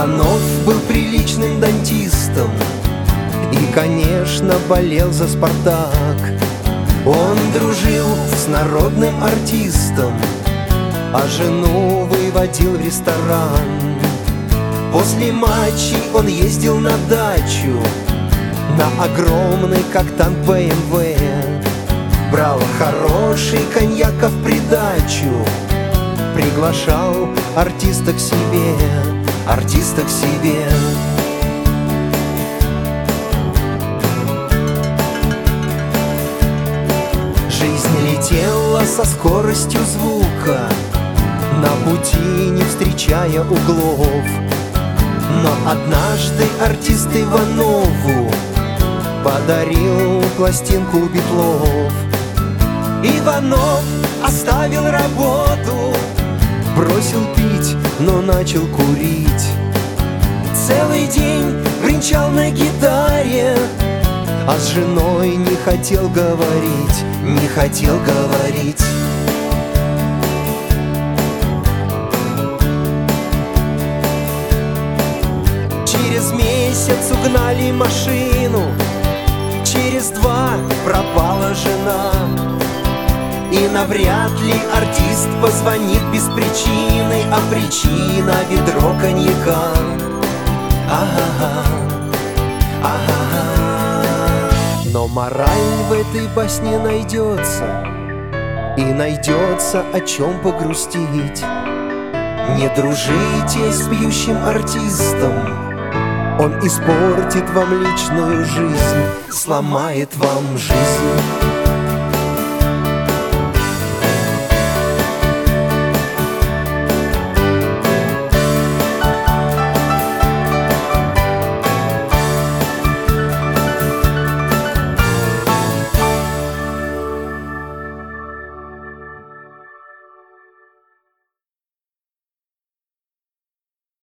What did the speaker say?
Иванов был приличным дантистом и, конечно, болел за «Спартак». Он дружил с народным артистом, а жену выводил в ресторан. После матчей он ездил на дачу на огромный, как танк, БМВ. Брал хороший коньяк в придачу, приглашал артиста к себе, артиста к себе. Жизнь летела со скоростью звука, на пути не встречая углов. Но однажды артист Иванову подарил пластинку Битлов. Иванов оставил работу, бросил пить, но начал курить. Целый день бренчал на гитаре, а с женой не хотел говорить, не хотел говорить. Через месяц угнали машину, через 2 пропала жена. И навряд ли артист позвонит без причины, а причина — ведро коньяка. Ага, ага. Но мораль в этой басне найдется, и найдется, о чем погрустить. Не дружите с пьющим артистом, он испортит вам личную жизнь, сломает вам жизнь.